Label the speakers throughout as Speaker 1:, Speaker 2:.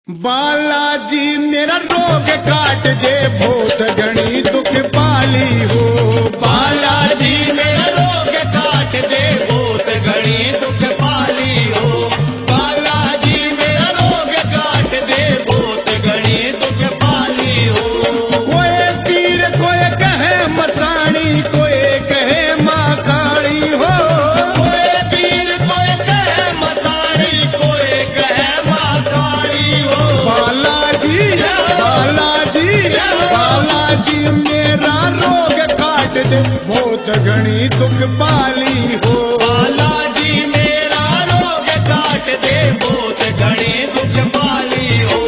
Speaker 1: बालाजी मेरा रोग काट दे, बहुत घनी दुख पाली हो।
Speaker 2: बालाजी मेरा रोग काट दे, बहुत घनी दुख पाली हो। बालाजी मेरा रोग काट दे, बहुत घनी दुख पाली हो।
Speaker 1: कोई पीर कोई कहे मसाणी, कोई कहे माँ काली हो।
Speaker 2: कोई पीर कोई कहे मसाणी, कोई कहे माँ काली हो।
Speaker 1: बालाजी बालाजी बालाजी मेरा रोग काट दे, बहुत घनी दुख पाली हो।
Speaker 2: बालाजी मेरा रोग काट दे, बहुत घनी दुख पाली हो।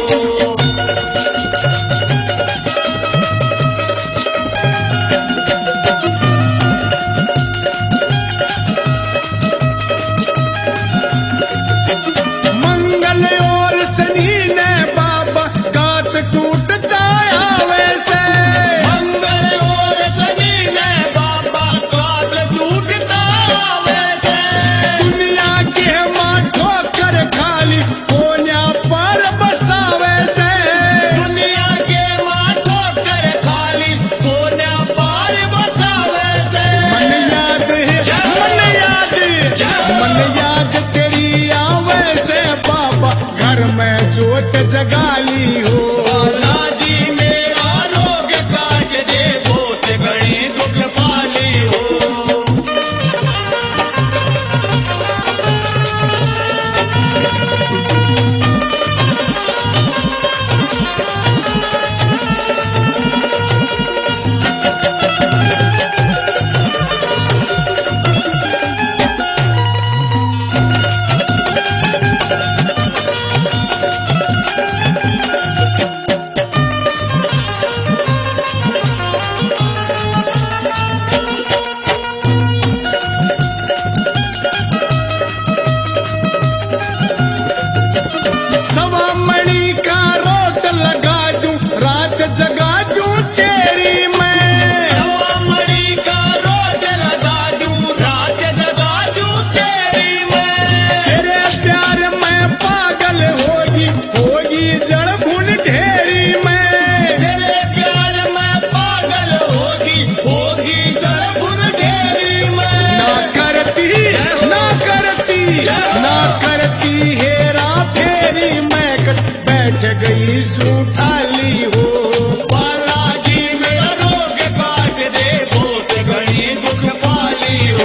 Speaker 1: मंगल और शनि ने बाबा काट टूटता आवे से।
Speaker 2: मंगल और शनि ने बाबा काट टूटता आवे से।
Speaker 1: दुनिया के माँ ठोकर खाली कोन्या पर बसावे से।
Speaker 2: दुनिया के माँ ठोकर खाली कोन्या पार बसावे से।
Speaker 1: मन याद मन याद तेरी आवे से बाबा, घर में जोत जगाली हो।
Speaker 2: बालाजी मेरा रोग काट दे, बहुत घनी दुख पाली हो।
Speaker 1: सवा मणि का रोट लगा दूं, रात जगा दूं तेरी मैं।
Speaker 2: सवा मणि का रोट लगा दूं, रात जगा दूं तेरी मैं।
Speaker 1: तेरे प्यार में पागल होगी जड़ भून ढेरी में।
Speaker 2: तेरे प्यार में पागल होगी जड़ भुन ढेरी में।
Speaker 1: ना करती हेरा फेरी, मैं बैठ गई सूठाली हो।
Speaker 2: बालाजी मेरा रोग काट दे, बहुत घनी दुख पाली हो।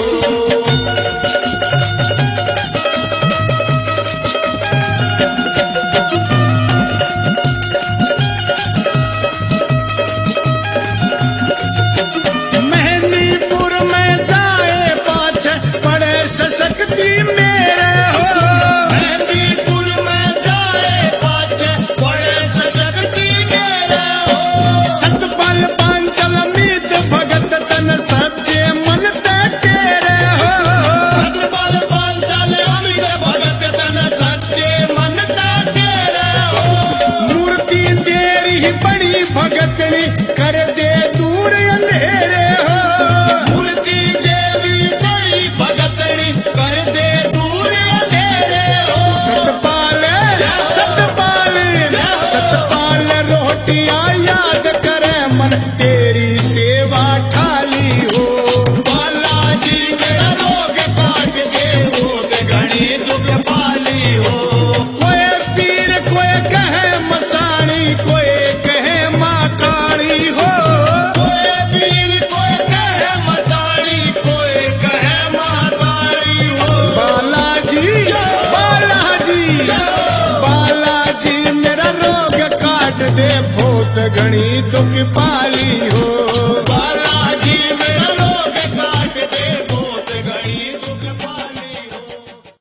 Speaker 1: मेहंदीपुर में जाए पाछ पड़े सशक्ति मेरे हो।
Speaker 2: मेहंदीपुर में जाए पाछे बड़े सशक्ति मेरे हो।
Speaker 1: सतपाल पांचल मीत भगत तन सच्चे मन ते तेरे हो।
Speaker 2: सतपाल पांचाल अमित भगत तन सच्चे मन ता तेरे हो।
Speaker 1: मूर्ति तेरी ही बड़ी भगतनी, कर दे दूर अंधेरे हो।
Speaker 2: मूर्ति देवी बड़ी भगतनी, कर दे दूर अंधेरे हो।
Speaker 1: सतपाल सतपाल रोटियां याद करे मन, तेरी सेवा ठाली हो।
Speaker 2: बालाजी मेरा रोग काट दे, बहुत घनी दुख पाली हो।
Speaker 1: कोई पीर कोई कहे मसाणी, कोई कहे माँ काली हो।
Speaker 2: कोई पीर कोई कहे मसाणी, कोई कहे माँ काली हो।
Speaker 1: बालाजी बालाजी मेरा रोग काट दे, बहुत घनी दुख पाली हो।